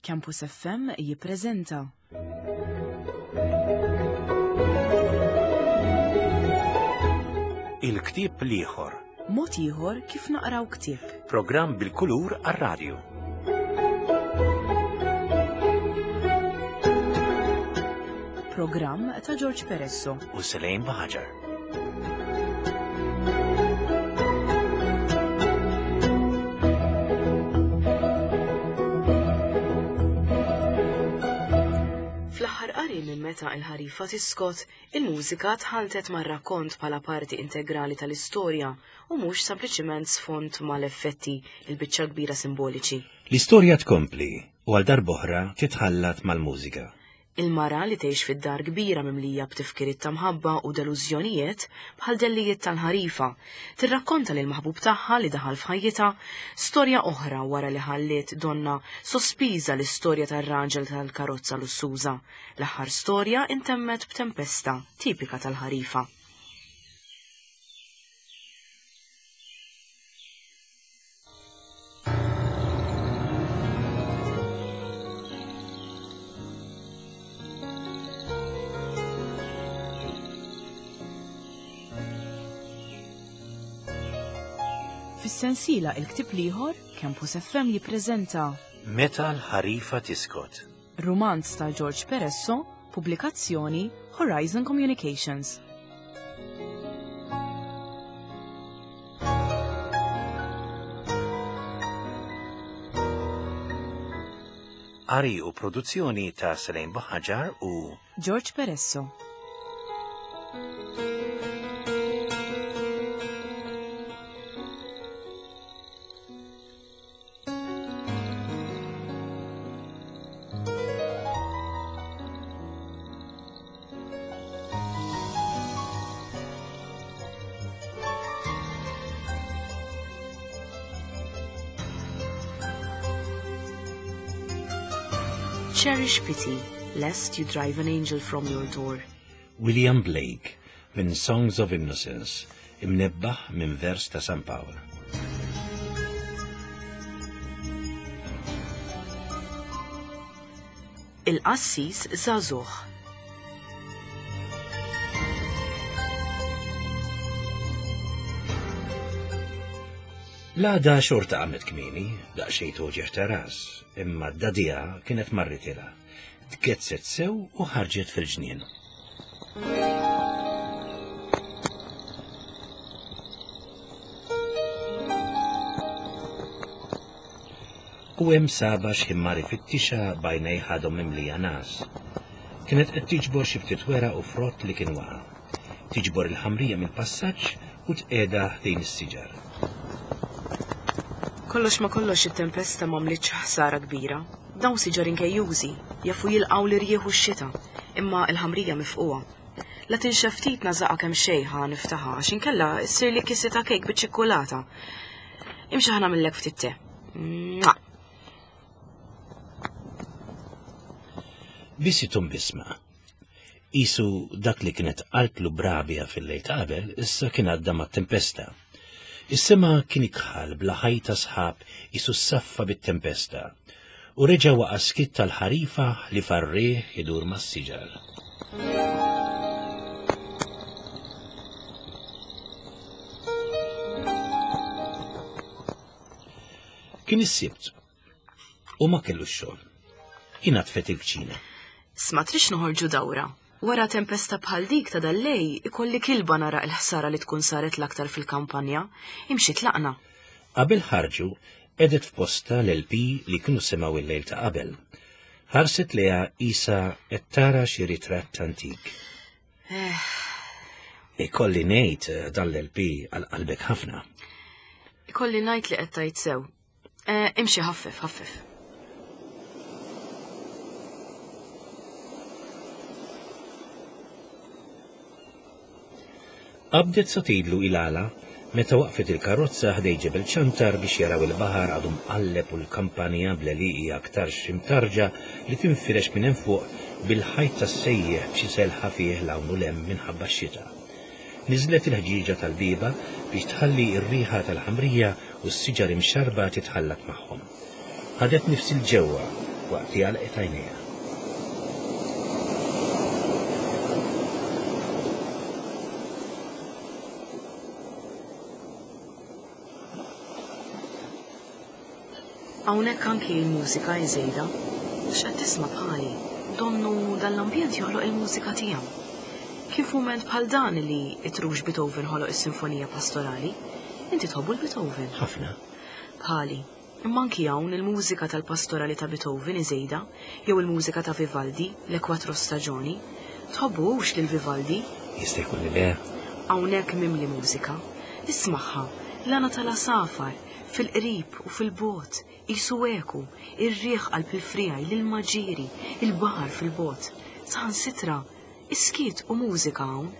Campus FM jippreżenta. Il-ktieb l-ieħor. Mod ieħor kif naqraw ktieb. Programm bil-kulur għar-radju. Programm ta' George Peresso u Selejn Baħaġar. Fl-aħħar qari minn meta l-ħarifa tiskot, il-mużika tħaltet mar-rakkont bħala parti integrali tal-istorja u mhux sempliċement sfond mal-effetti il-biċċa kbira simboliċi. L-istorja tkompli u għal darb'oħra titħallat mal-mużika. Il-mara li tgħix fid-dar kbira mimlija b'tifkiriet ta' mħabba u delużjonijiet bħal dellijiet tal-ħarifa tirrakkonta lil maħbub tagħha li daħal f'ħajjitha storja oħra wara li ħalliet donna sospiża l-istorja tar-raġel tal-karozza lussuża. L-aħħar storja intemmet b'tempesta tipika tal-ħarifa. Fis-sensiela il-ktieb l-ieħor, Campus FM jippreżenta Meta l-ħarifa tiskot. Romanz ta' George Peresso, pubblikazzjoni Horizon Communications. Qari u produzzjoni ta' Selejn Baħaġar u George Peresso. Cherish pity, lest you drive an angel from your door. William Blake, minn Songs of Innocence, imnebbaħ minn vers ta' San Paolo. Il-qassis Żagħżugħ. L-għada xorta għamet kmini, daqxej toġeħ ta' ras, imma d-dadija kienet marritila. Tketzet sew u ħarġet fil-ġnien. U hemm saba x'immari fit-tixa bajnej ħadhom mimlija nas. Kienet qed tiġbor xi ftit wera u frott li kien waqa'. Tiġbor il-ħamrija mill-passaġġ u tqiegħda ħdejn is-siġar. Kollox ma kollox it-tempesta m'għamlitx ħsara kbira. Dawn siġar inkejjużi, jafu jilqgħu l-irjieħ u x-xita, imma l-ħamrija mifquha. La tinxef ftit nażaqha kemm xejn niftaħha għax inkella ssir li kissi ta' kejk biċ-ċikkolata. Imxi ħa nagħmellek ftit te. Bisitum bisma. Isu dak li kienet qaltlu brabija fil-lejl ta' qabel issa kien għadda mat-tempesta. Is-sema kien ikħal bla ħajta sħab isu s-saffa bit-tempesta u reġa' waqa' skit tal-ħarifa li farrih idur mas-siġar. Kien is-sibt u ma kellu x-xogħol. Kien għatfet il-kċina. Sma trix noħorġu dawra. Wara tempesta bħal dik ta' dal-lej, ikolli kilba nara l-ħsara li tkun saret l-aktar fil-kampanja, imxi tlaqna. Qabel ħarġu, edet f'posta l-LP li kienu semaw il-lejl ta' qabel. Ħarset leha isa qed tara xi ritratt antik. Ikolli ngħid dan l-LP għal qalbek ħafna. Ikolli ngħid li qed tajt sew. Imxi ħaffef. Qabdet sotidlu il-għala meta waqfet il-karozza ħdej ġebel ċantar biex jaraw il-baħar għadhom qalleb u l-kampanija bleliqi aktar ximtarġa li tinfirex minn hemm fuq bil-ħajt tas-sejjeħ b'xi selħa fih lawnu lem minħabba x-xita. Niżlet il-ħġiġa tal-biba biex tħalli r-riħa tal-ħamrija u s-siġar imxarba titħallat magħhom. Ħadet nifsi l-ġewwa waqt li għalqet għajnejha. Hawnhekk anki l-mużika jżejda, x'qed tisma' bħali, donnu dal-ambjent joħloq il-mużika tiegħu. Kif mument bħal dan li itrux Beethoven ħoloq is-sinfonija pastorali, inti tħobbu l-Beethoven? Ħafna. Bħali, imma anki hawn il-mużika tal-pastorali ta' Beethoven iżejda, jew il-mużika ta' Vivaldi, l-Quattro Stagioni, tħobbuhux lil Vivaldi? Jista' jkun li le. Hawnhekk mimli mużika, ismagħha, l-għana tal-asafar, fil-qrib u fil-bot, isu eku, ir-riħ qalb il-frijaj, l-maġiri, il-baħar fil-bot, saħan sitra, iskiet u mużika hawn.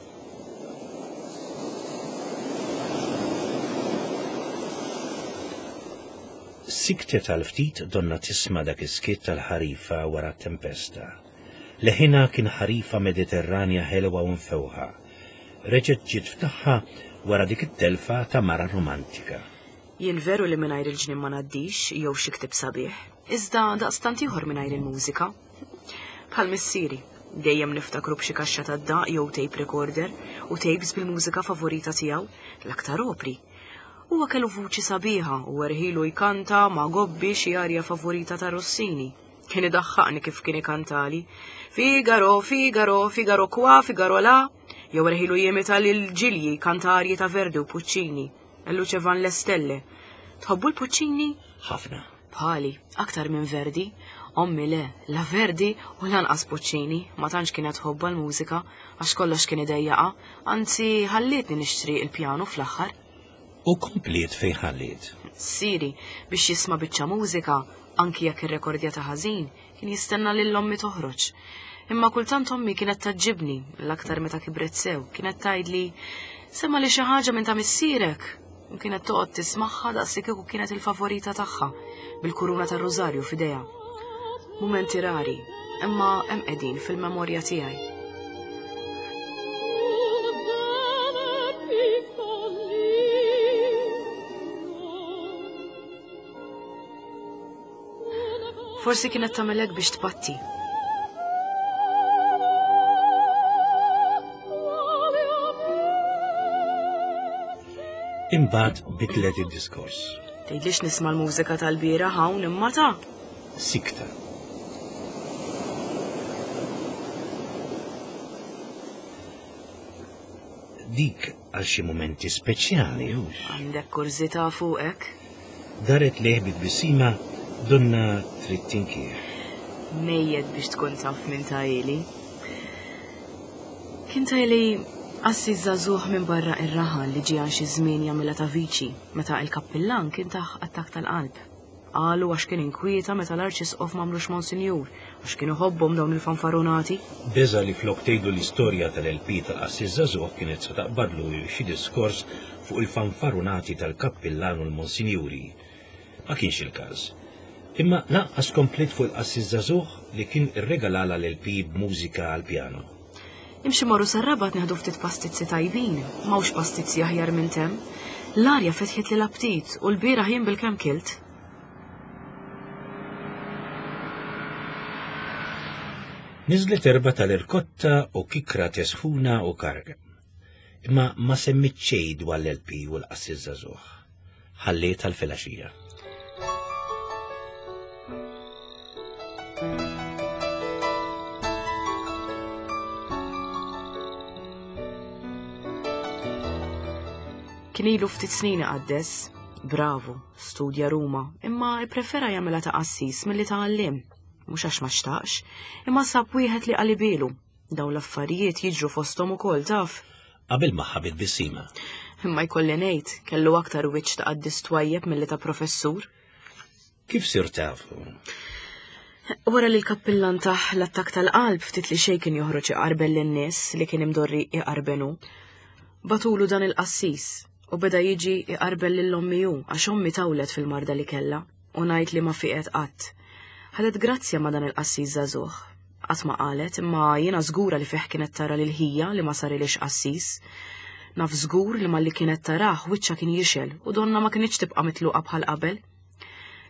Siktet għal-ftit donna tisma' dak iskiet tal-ħarifa wara t-tempesta. Leħina kien ħarifa mediterranja ħelwa u mfewħa. Reġgħet ġiet ftaħħa wara dik it-telfa ta' mara romantika. Jien veru li mingħajr il-ġnien ma ngħaddix jew xi ktib sabiħ, iżda daqstant ieħor mingħajr il-mużika. Bħal missieri, dejjem niftakru b'xi kaxxa tad-daq jew tape recorder u tapes bil-mużika favorita tiegħu, l-aktar opri. Huwa kellu vuċi sabiħa u werħilu jkanta ma' gobbi xi arja favorita ta' Rossini. Kien idaħħaqni kif kien ikantali. Figaro, Figaro, Figaro qua, Figaro la, jew werħilu jimita lil ġilji kanta arji ta' Verdi u Puccini. Luce Van Lestelle. Tħobbu l-Puccini? Ħafna. Bħali, aktar minn Verdi. Ommi le, la Verdi u lanqas Puccini, ma tantx kienet tħobba l-mużika, għax kollox kien idejjaqa, anzi ħallietni nixtri il-pjanu fl-aħħar. U komplet fejn ħalliet. Siri, biex jisma' biċċa mużika, anki jekk ir-rekordja ta' ħażin, kien jistenna lil ommi toħroġ. Imma kultant ommi kienet taġġibni, l-aktar meta kibret sew, kienet tgħidli semma li xi ħaġa minn ta' missierek. U kienet toqgħod tismagħha daqs kieku kienet il-favorita tagħha bil-kuruna tar-Rożarju f'idejha. Mumenti rari, imma hemm qegħdin fil-memorja tiegħi. Forsi kienet tagħmelek biex tpatti. Imbagħad bidlet id-diskors. Tgħidlix nisma' l-mużika tal-bira hawn imma ta' Sikta. Dik għal xi momenti speċjali hux. Għandek kurzita fuqek? Daret leħbit bisima donna trid tinkieħ. Mejjed biex tkun taf minn tajli. Kien tajli Assi żagħżugħ minn barra ir-raħal li ġie xi żmien jagħmilha ta' viċi meta l-kappillan kien taħ attakk tal-qalb. Qalu għax kien inkwieta meta l-Arċisqof m'għamlux Monsinjur għax kienu ħobbhom dawn il-fanfarunati. Beża li flok tgħidu l-istorja tal-LP tal-Assi żagħżugħ kienet se taqbadlu xi diskors fuq il-fanfarunati tal-kappillan u l-Monsinjuri. Ma kienx il-każ. Imma laqqas komplet fuq il-Assi żagħżugħ li kien irregalala l-LP b'mużika għall-pjano. Imxi morru sarrabat neħdu ftit pastizzi tajbin, mawx pastizzi aħjar minn tem. L-arja fetħet li l-aptit u l-bira jien bil-kem kilt. Nizlet erba tal-irkotta u kikra tesħuna u karga. Imma ma semmit xejn dwar l-LP u l-Assi żagħżugħ. Ħalliet tal-filaxija. Kien ilu ftit snin għaddes, bravu, studja Ruma, imma prefera jagħmilha ta' qassis milli tagħallim. Mhux għax ma xtaqx, imma sab wieħed li qalibilu. Dawn l-affarijiet jiġru fosthom ukoll taf. Qabel ma ħabit bisima. Imma jkolli ngħid, kellu aktar wiċċ ta' qaddis twajjeb milli ta' professur. Kif sir tafu? Wara li l-kappillan taħ l-attak tal-qalb ftit li xejn kien joħroġ iqarbel lin-nies li kien imdorri iqarbenu. Batulu dan il-qassis. U beda jiġi iqarbel lill-ommiju għax ommi tawlet fil-marda li kella u ngħid li ma fiqet qatt. Ħadet grazzja ma dan il-qassis żagħżugħ. Qatt ma qalet imma jiena żgura li fih kienet tara lil ħija li ma sarilix qassis. Naf żgur li malli kienet tarah wiċċa kien jixel u donna ma kienx tibqa' mitluqa bħal qabel.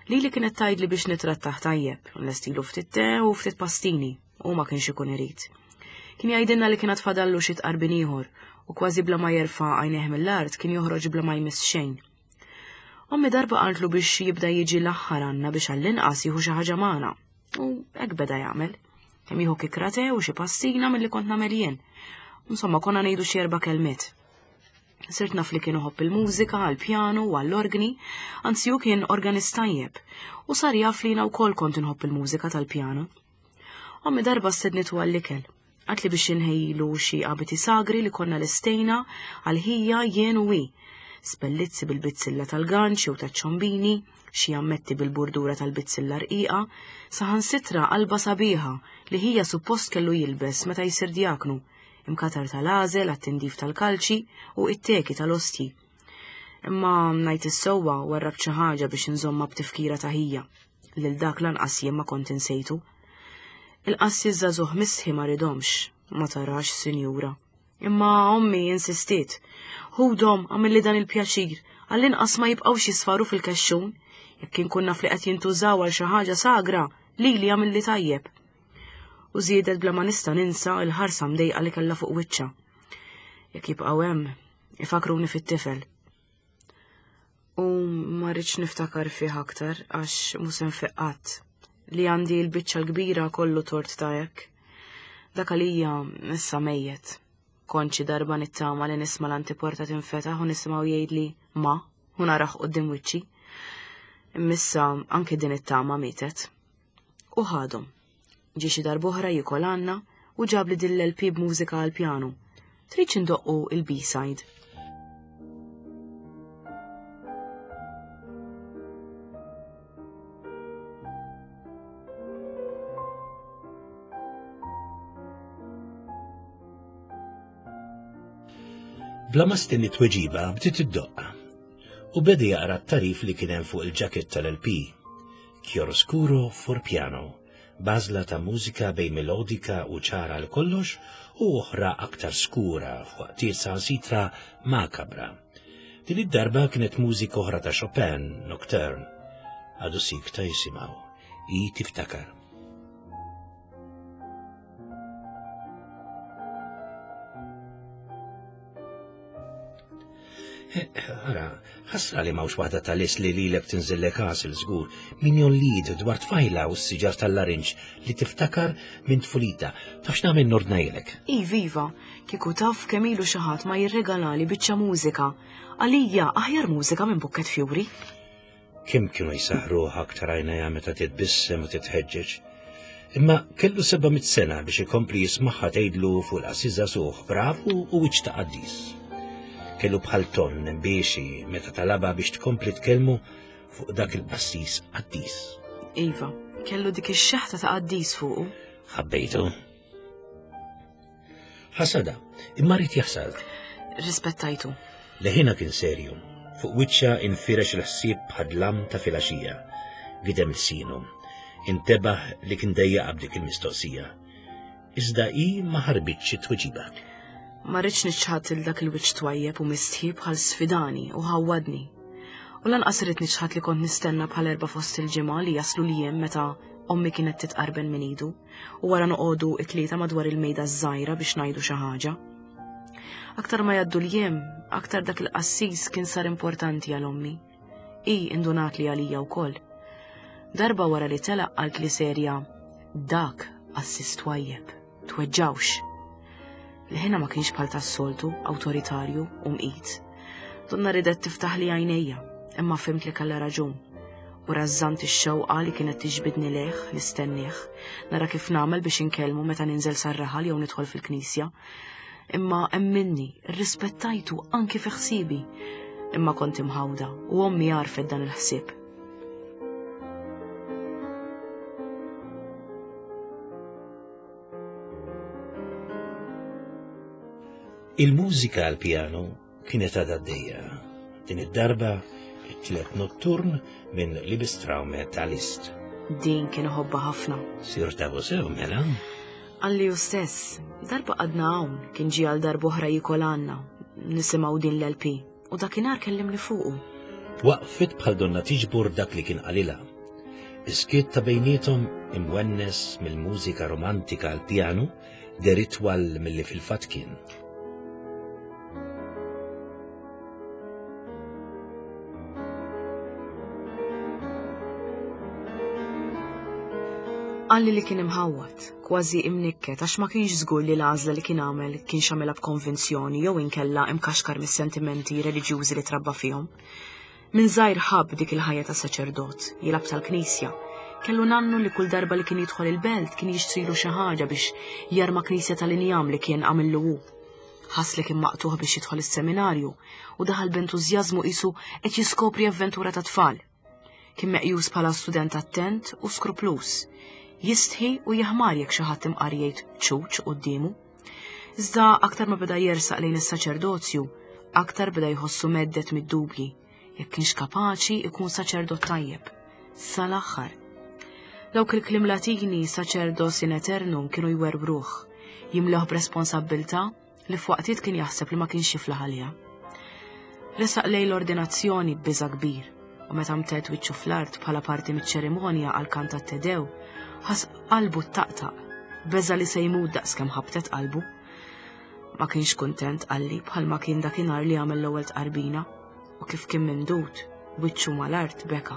li kienet tgħidli biex nitrattaħ tajjeb, nlestilu ftit te u ftit pastini, u ma kienx ikun irid. Kien jgħidilna li kienet fadallu xi tqarbin ieħor u kważi bla ma jerfa' għajnejh mill-art kien joħroġ bla ma jmiss xejn. Ommi darba qaltlu biex jibda jiġi l-aħħar għandna biex għall-inqas jieħu xi ħaġa magħna, u hekk beda jagħmel. Kemm jieħu kikrate u xi pastina milli kont nagħmel jien. Insomma, konna ngħidu xi 4 kelmiet. Sirt naf li kien iħobb il-mużika, għall-pjanu u għall-organi, anzi hu kien organist tajjeb, u sar jaf li jiena wkoll kont inħobb il-mużika tal-pjanu. Ommi darba stednitu għall-ikel, għatli biex inħejlu xi qabiti sagri li konna l-istejna għal-ħija jien u wi, spellizzi bil-bizzilla tal-ganċi u taċ-ċombini, xi ammetti bil-burdura tal-bizzilla rqiqa, saħansitra qalba sabiħa li hija suppost kellu jilbes meta jsir djaknu, imkatar tal-għażel, għat-tindif tal-kalċi u it-teki tal-ostji. Imma ngħid is-sewwa warrab xi ħaġa biex inżomma b'tifkira ta' hija, lil dak lanqas jien ma kont insejtu. Il-qassi żagħżugħ misħi ma ridomx, ma tarax sinjura. Imma ommi insistiet, ħudhom għamilli dan il-pjaċir, għall-inqas ma jibqgħux jisfaru fil-kexxun, jekk inkun naf li qed jintużaw għal xi ħaġa sagra, li għamilli tajjeb. U żiedet bla ma nista' ninsa l-ħarsa mdejqa li kellha fuq wiċċa. Jekk jibqgħu hemm, ifakruni fit-tifel. U ma rridx niftakar fih aktar għax mhux infiqqat li għandi l-biċċa l-kbira kollu tort ta' hekk. Dak għalija issa mejjet. Konċi darba nittama li nisma' l-antiporta tinfetaħ u nisimgħu jgħidli ma u naraħ quddiem wiċċi. Immissa anke din it-tama mietet. U ħadhom. Ġie xi darb'oħra jikol għandna u ġab li din l-LP b'mużika għall-pjanu. Tridx indoqqu il-B-side. Bla ma stenni tweġiba bdiet iddoqqa u beda jaqra t-tarif li kien hemm fuq il-ġakett tal-LP. Chiaroscuro for piano, bażla ta' mużika bejn melodika u ċara l kollox u oħra aktar skura f'waqtiet sansitra makabra. Din id-darba kienet mużika oħra ta' Chopin, Nocturne. Għadu sik ta' jisimgħu, i tiftakar. Ara, ħasra li mawx waħda tal-is li lilek tinżillek għasil żgur min jonlid dwar tfajla u s-siġar tal-larinġ li tiftakar minn tfulita. Tax nagħmel nordnajlek. Viva, kieku taf kemm ilu xi ħadd ma jirregalali biċċa mużika. Għalija aħjar mużika minn bukket fjuri. Kemm kienu jsaħru aktar għajnejha meta titbissem u titħeġġeġ. Imma kellu 700 sena biex ikompli jismaħħa tgħidlu fuq l-qasizza suħ bravu u wiċċ ta' qaddis. Kellu bħal ton biexi meta talaba biex tkompli tkellmu fuq dak il-qassis qaddis. Iva, kellu dik ix-xaħta ta' qaddis fuqu. Ħabbejtu. Ħasada, imma rrid jaħsad. Rispettajtu. Leħina kien serju, fuq wiċċa infirex il-ħsieb bħadlam ta' filaxija. Gidem l-sinu, intebaħ li kien dejjaq b'dik il-mistoqsija. Iżda hi ma ħarbitx tweġiba. Ma rridx niċċħat il dak il-wiċċ twajjeb u mistħib bħal sfidani u ħawwadni. U lanqas rid niċċħat li kont nistenna bħal erba' fost il-ġimgħa li jaslu l-jiem meta ommi kienet titqarben minn idu u wara noqogħdu t-tlieta madwar il-mejda żgħira biex ngħidu xi ħaġa. Aktar ma jgħaddu l-jiem, aktar dak il-qassis kien sar importanti għal ommi. Hi indunat li għalija wkoll. Darba wara li telaq qalt li serja dak qassis twajjeb, tweġġawx. L-ħina ma kienx bħal tas-soltu, awtoritarju u mqit. Donna ridet tiftaħ li għajnejja, imma fimt li kellha raġun. U rażżant ix-xewqa li kienet tiġbidni leħ, nistennieh, nara kif nagħmel biex inkellmu meta ninżel sar-raħal jew nidħol fil-Knisja. Imma hemm minni, rrispettajtu anki fi ħsiebi. Imma kont imħawda u ommi għarfet dan il-ħsieb. Il-mużika għal-pjano kienet għaddejja. Din id-darba it-tielet notturn minn Liebestraume ta' Liszt. Din kien ħobba ħafna. Sir tabu sew mela? Għalli ju stess, darba għadna hawn kien ġie għal darba oħra jikol għandna, nisimgħu din l-LP u dakinhar kellimni fuqu. Waqfet bħal donna tiġbur dak li kien qalilha. Iskiet ta' bejnietom imwennes mill-mużika romantika għal pjanu der itwal milli fil-fatt kien. Għalli li kien imħawwat, kważi imnikket, għax ma kienx żgur li l-għażla li kien għamel kien xamela b'konvinzjoni jew inkella imkaxkar mis-sentimenti reliġjużi li trabba fihom. Min żgħir ħabb dik il-ħajja ta' saċerdot, jilab tal-Knisja, kellu nannu li kull darba li kien jidħol il-belt kien jixtrilu xi ħaġa biex jarma Knisja tal-Injam li kien għamillu hu. Ħass li kien maqtuħ biex jidħol is-seminarju u daħal b'entużjażmu qisu qed jiskopri avventura ta' tfal. Kien meqjus bħala student attent u skruplus. Jistħi u jaħmar jekk xi ħadd imqar jgħid ċuċ qudiemu. Iżda aktar ma beda jersaq lejn is-saċerdozju, aktar beda jħossu meddet mid-dubji jekk kienx kapaċi ikun saċerdot tajjeb. Sal-aħħar. Dawk il-kliem Latini sacerdos in aeternum kienu jwerbruh, jimleħ b'responsabbiltà li f'waqtiet kien jaħseb li ma kienx jiflaħ għaliha. Resaq lejn l-ordinazzjoni b'biża' kbir u meta mtet wiċċu fl-art bħala parti miċ-ċerimonja għal kantat Tedew, ħas qalbu ttaqtaq, beża li se jmut daqskemm ħabtet qalbu. Ma kienx kuntent qalli bħalma kien dakinhar li għamel l-ewwel tqarbina u kif kien mindut wiċċu mal-art beka.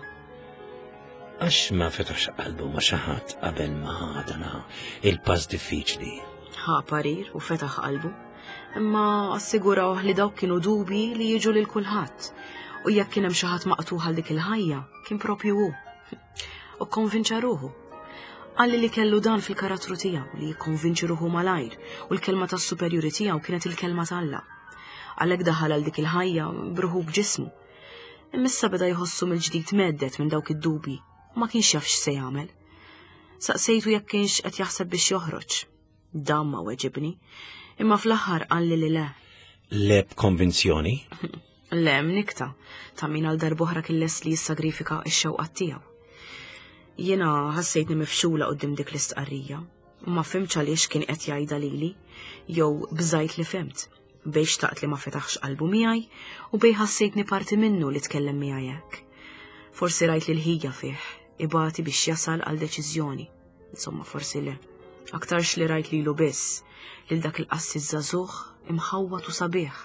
Għax ma fetax qalbu ma xi ħadd qabel ma ħadana il-pass diffiċli. Ħa parir u fetaħ qalbu, imma assiguraw li dawk kienu dubi li jiġu lil kulħadd u jekk kien hemm xi ħadd maqtuħ għal dik il-ħajja kien propju hu. U konvinċa ruħu. Għalli li kellu dan fil-karattru tiegħu li jikkonvinċi ruħu malajr u l-kelma tas-superjuri tiegħu kienet il-kelma tal-Alla. Għalhekk daħal għal dik il-ħajja bruħu b'ġismu. Imissa beda jħossu mill-ġdid meddet minn dawk id-dubi u ma kienx jaf x'se jagħmel. Saqsejtu jekk kienx qed jaħseb biex joħroġ. Dan ma weġibni, imma fl-aħħar qalli li le. Le b'konvinzjoni? Le nikta, ta' min għal darb'oħra kien lest li jissagrifika x-xewqat tiegħu. Jiena ħassejtni mifxula qudiem dik l-istqarrija u ma fimx għaliex kien qed jgħidha lili jew bżajt li fimt bej xtaqt li ma fetaħx qalbu miegħi u bej ħassejtni parti minnu li tkellem miegħi hekk. Forsi rajt li l-ħija fih ibati biex jasal għal deċiżjoni. Insomma forsi le. Aktarx li rajt lilu biss lil dak il-qassi żagħżugħ imħawwat u sabiħ.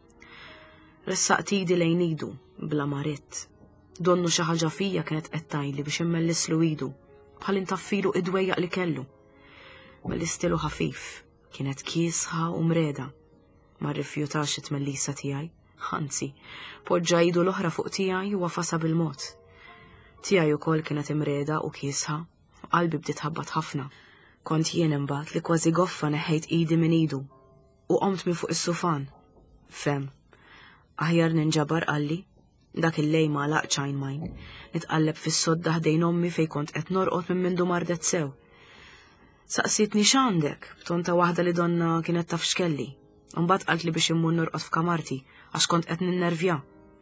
Ressaqt idi lejn idu bla maritt. Donnu xi ħaġa fija kienet qed tgħidli biex immellislu idu bħal intaffilu idwejjaq li kellu. Mellistilu ħafif, kienet kiesħa u mreda. Ma rrifjutax it-tmellisa tiegħi, anzi, poġġa idu l-oħra fuq tiegħi u wafasa bil-mod. Tiegħi wkoll kienet imreda u kiesħa, qalbi bdiet ħabbat ħafna. Kont jien imbagħad li kważi goffa neħħejt idi minn idu u qomt minn fuq is-sufan. Fem, aħjar ninġabar qalli. Dak il-lej ma laqċajn majn, nitqalleb fis-sodda ħdejn ommi fej kont qed norqod minn mindu mardet sew. Saqsitni x'għandek, b'tonta waħda li donna kienet taf x'kelli. Imbagħad qalt li biex immur norqod f'kamarti għax kont qed ninnervja.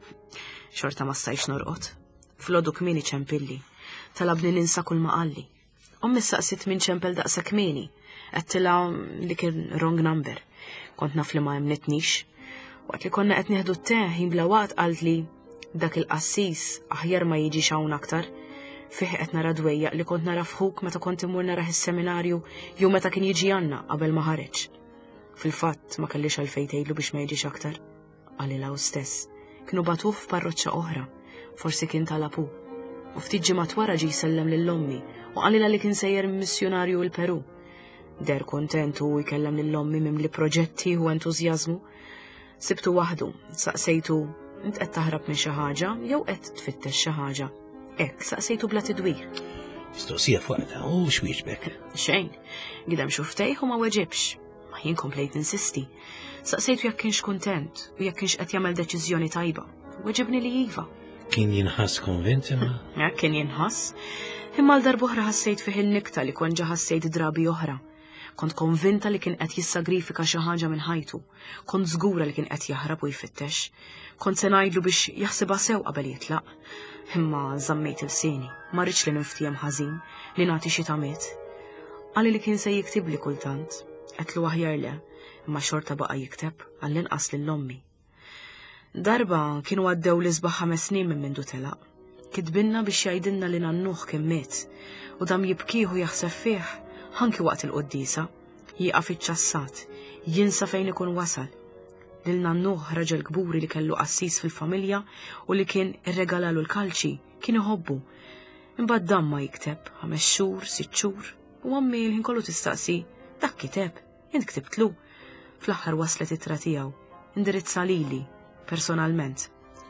Xorta ma stajx norqod. Flodu kmieni ċempilli, talabni ninsa kull ma qalli. Ommi saqsit min ċempel daqsa kmieni, qedtilha li kien wrong number. Kont naf li ma jemnitnix. Waqt li konna qed nieħdu t-teh jinbla waqt qalt li dak il-qassis aħjar ma jiġix hawn aktar, fih qed nara dwejjaq li kont nara f'ħuk meta kont imur nara is-seminarju jew meta kien jiġi għandna qabel ma ħareġ. Fil-fatt ma kellix għalfejn tgħidlu biex ma jiġix aktar. Qalilha hu stess. Kienu batuh f'parroċċa oħra, forsi kien talabu. U ftit ġimgħat wara ġie jsellem lill-ommi u qalilha li kien sejjer missjonarju l-Peru. Der kontentu u jkellem lill-ommi mimli proġetti u entużjażmu. Sibtu waħdu, saqsejtu int qed taħrab minn xi ħaġa jew qed tfittex xi ħaġa. Hekk saqsejtu bla tidwir. Mistoqsija fuqha u x'wieġbek? Xejn, gidem xuftejh u ma weġibx. Ma jien komplejt insisti. Saqsejtu jekk kienx kuntent u jekk kienx qed jagħmel deċiżjoni tajba. Weġibni li iva. Kien jinħass konvint imma? Hekk kien jinħass. Imma l-darb'oħra ħassejt fih il-nikta li kont ġa ħassejt drabi oħra. Kont konvinta li kien qed jissagrifika xi ħaġa minn ħajtu. Kont żgura li kien qed jaħrab u jfittex. Kont se ngħidlu biex jaħsibha sew qabel jitlaq. Imma żammejt il-seni, ma rridx li niftijem ħażin li nagħti xi tamiet. Qalli li kien se jiktibli kultant, qedlu aħjar le, imma xorta baqa' jikteb għall-inqas lill-ommi. Darba kienu għaddew l-isbaħ 5 snin minn mindu telaq. Kitbinna biex jgħidilna li nannuh kien miet u dam jibkieħu jaħseb fih ħanki waqt il-qoddisa, jieqaf iċ-ċassat, jinsa fejn ikun wasal. Lil nannuh raġel kburi li kellu qassis fil-familja u li kien irregalalu l-kalċi kien iħobbu. Imbagħad damma jikteb 5 xhur, 6 xhur u għammi l-ħin kollu tistaqsi dak kiteb, int ktibtlu. Fl-aħħar waslet ittra tiegħu, indirizza lili personalment.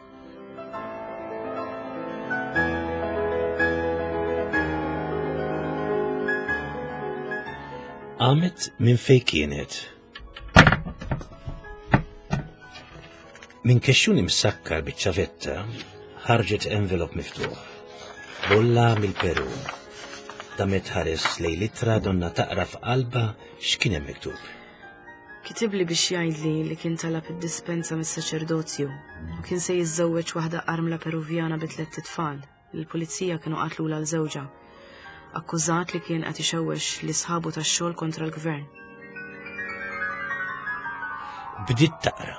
Għamet minn fej kienet. Min kexxun imsakkar biċ-ċavetta ħarġet envelop miftuħ. Bolla mill-Peru. Damet ħares lej litra donna taqra f'qalba x'kien hemm miktub. Kitibli biex jgħidli li kien talab id-dispensa mis-saċerdozju u kien se jiżżewweġ waħda armla Peruvjana b'3 tfal. Il-pulizija kienu qatlula l-żewġa. Akkużat li kien qed ixewwex li sħabu tax-xogħol kontra l-gvern. Bdiet taqra.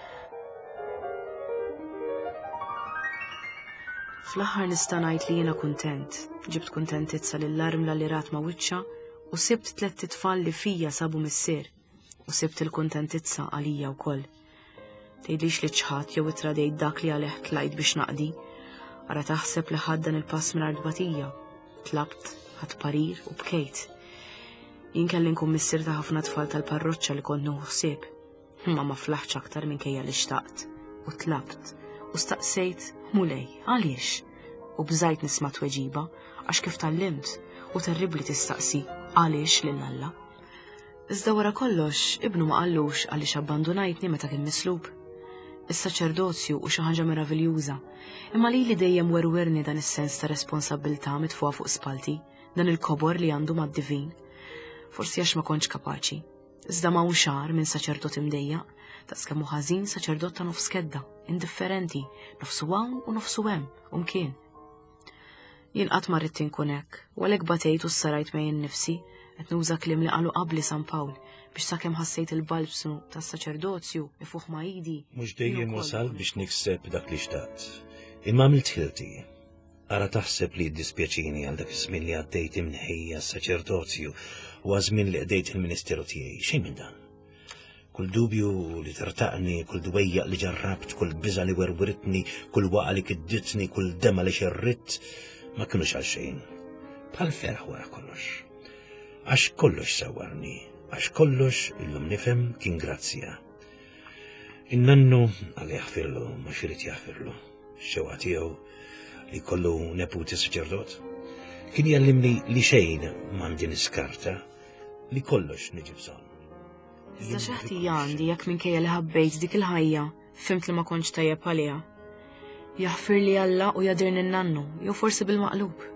Fl-aħħar nista' ngħid li jiena kuntent. Ġibt kuntentizza lill-armla li rat ma' wiċċa u sibt 3 tfal li fija sabu missier u sibt il-kuntentizza għalija wkoll. Tgħidlix li ċħat jew itradejt dak li għalih tlajt biex naqdi. Ara taħseb li ħadd dan il-pass mingħajr tbatija. Tlabt, ħadd parir u bkejt. Jien kelli nkun missier ta' ħafna tfal tal-parroċċa li kont nieħu ħsieb. Ma flaħx aktar minkejja li xtaqt u tlabt u staqsejt mulej għaliex u bżajt nisma' tweġiba għax kif tallimt u terribli tistaqsi għaliex lil Alla. Iżda wara kollox ibnu ma qallux għaliex abbandunajtni meta kien mislub. Is-saċerdozju u xi ħaġa meraviljuża, imma li dejjem werwerni dan is-sens ta' responsabbiltà mitfuqa fuq spalti, dan il-kobor li għandu mad-divin. Forsi għax ma kontx kapaċi. Iżda ma' xar minn saċerdot imdejjaq, ta' skemmu ħażin saċerdot ta' nofs kedda, indifferenti, nofsu hawn u nofsu hemm, u mkien. Jien qatt ma rrid inkun hekk, u għalhekk batejt u ssarajt mejn nifsi, qed nuża kliem li qalu qabli San Pawl biex sakemm ħassejt il-balbsu tas-saċerdozju ifuħ ma' idi. Mhux dejjem wasal biex nikseb dak li xtaqt. Imma għamilt ħilti. Ara taħseb li ddispjaċini għal dak iż-żmien li għaddejt imnħejja s-saċerdozju u għażmien li qdejt il-Ministeru tiegħi. Xejn minn dan. Kull dubju li tartaqni, kull dwejjaq li ġarrabt, kull biża li werwiritni, kull waqa li kidditni, kull dema li xerritt, ma kinux għal xejn. Bħal ferħ wara kollox. Għax kollox sawwarni, għax kollox illum nifhem kien grazzja. In-nannu għal jaħfirlu ma x'irid jaħfirlu. Xewqa tiegħu li kollu neputi saċerdot. Kien jallimni li xejn m'għandi niskarta, li kollox niġi bżonn. Iżda xi ħtija għandi jekk minkejja li ħabbejt dik il-ħajja fimt li ma kontx tajjeb għaliha. Jaħfir li Alla u jadirni n-nannu, jew forsi bil-maqlub.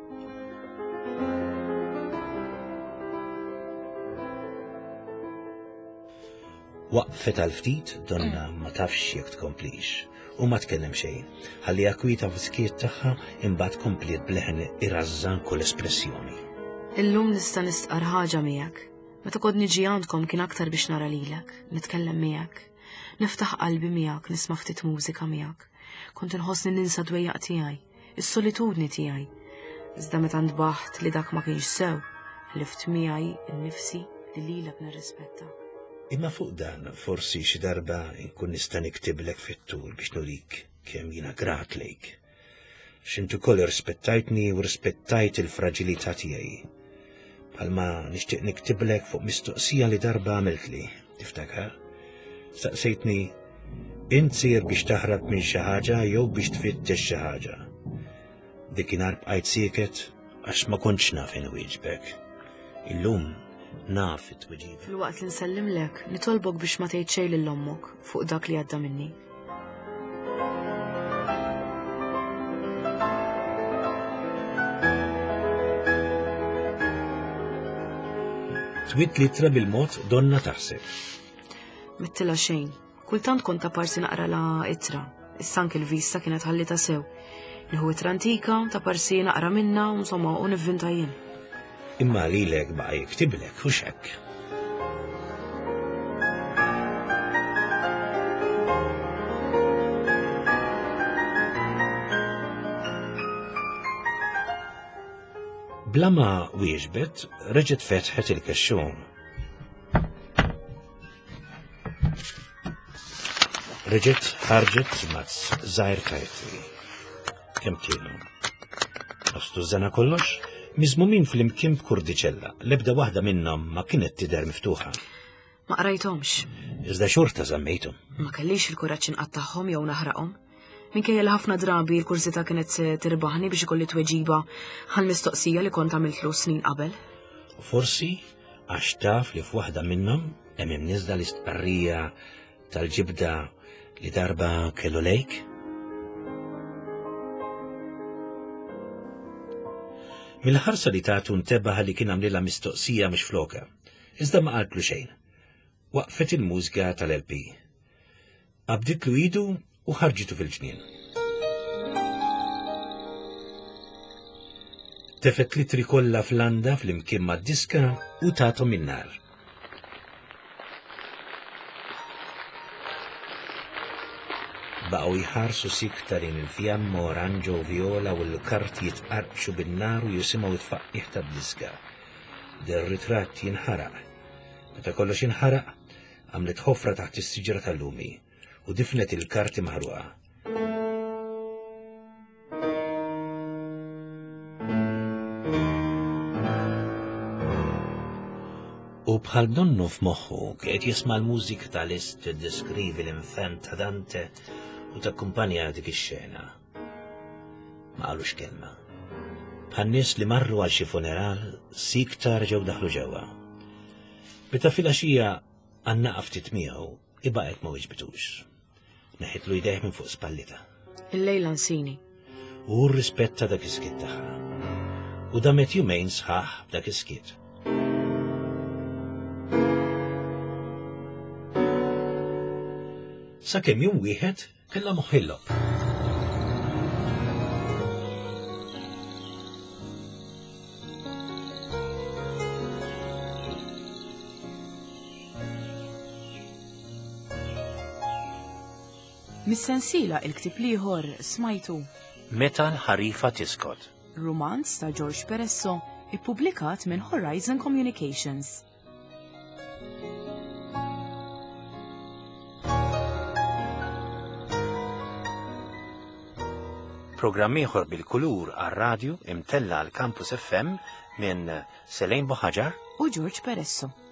Waqfet għal ftit donna ma tafx jekk tkomplix u ma tkellem xejn, ħalli jakwita f'iskiet tagħha imbagħad kompliet bleħen irrażżan kull espressjoni. Illum nista' nistqar ħaġa miegħek. Meta kont niġi għandkom kien aktar biex nara lilek, nitkellem miegħek, niftaħ qalbi miegħek, nisma' ftit mużika miegħek. Kont inħossni ninsa dwejjaq tiegħi, is-solitudni tiegħi. Iżda meta ntbaħħt li dak ma kienx sew, ħlift miegħi innifsi li lilek nirrispetta. Imma fuq dan forsi xi darba nkun nista' niktiblek fit-tul biex nurik kemm jiena grat lejk. X'inti ukoll irrispettajtni u rispettajt il-fraġilità tiegħi. Bħalma nixtieq niktiblek fuq mistoqsija li darba għamiltli, tiftakar? Staqsejtni int sir biex taħrab minn xi ħaġa jew biex tfittex xi ħaġa. Dikinhar bqajt sieket għax ma kontx naf inwieġbek. Illum naf it-tweġiba. Fil-waqt li nsellimlek, nitolbok biex ma tgħid xejn lil ommok fuq dak li għadda minni. Twit litra bil-mod donna taħseb. Mittila xejn. Kultant kont ta' parsi naqra la itra. Issa anke l-vista kienet ħallita sew. Nieħu itra antika ta' parsi naqra minna u insomma u nivvinta jien. Imma lilek baqa' jiktiblek u x'hekk. Bla ma wieġbet, reġgħet fetħet il-kexxun. Reġgħet ħarġet mazz żgħir kartri. Kemm kienu? Ostu żana kollox, miżmumin fl-imkien b'kurdiċella, l-ebda waħda minnhom ma kienet tidher miftuħa. Ma qrajthomx. Iżda xorta żammejthom. Ma kellix il-kuraġġ inqatta'hom jew naħraqhom. Minkejja li ħafna drabi l-kursita kienet tirbaħni biex ikolli tweġiba għall-mistoqsija li kont għamiltlu snin qabel. Forsi għax taf li f'waħda minnhom hemm imniżda l-istqarrija tal-ġibda li darba kellu lejk. Mill-ħarsa li tagħtu ntebaħ li kien għamlilha mistoqsija mhux floka, iżda ma qaltlu xejn. Waqfet il-mużika tal-LP. Qabditlu idu u ħarġitu fil-ġnien. Tefet litri kollha fl-għanda fl-imkien mad-diska u tagħthom in-nar. Baqgħu jħarsu siktarin il-fjamma oranġo u viola u l-kart jitqarqxu bin-nar u jisimgħu t-tfaqqih tad-diska. Der-ritratt jinħaraq. Meta kollox jinħaraq, għamlet ħofra taħt is-siġra tal-lumi u difnet il-karti maħruqa. U bħal donnu f'moħħu kienet jisma' l-mużika tal-Liszt tiddeskrivi l-infant ta' Dante u takkumpanja dik ix-xena. Ma qalux kelma. Bħan-nies li marru għal xi funeral, siktar ġew daħlu ġewwa. Meta fil-għaxija għannaqaf ftit miegħu, ibaqgħet ma wiġbitux. Neħitlu jdejh minn fuq spallita. Il-lejla nsini. U rrispetta dak is-skiet tagħha. U damet jumejn sħaħ b'dak is-skiet. Sakemm jum wieħed kellha moħħillob. Mis-sensiela il-ktib ieħor smajtu Meta l-ħarifa tiskot. Romanz ta' George Peresso ippubblikat minn Horizon Communications. Programm ieħor bil-kulur għar-radju imtella għal Campus FM minn Selejn Boħaġar u George Peresso.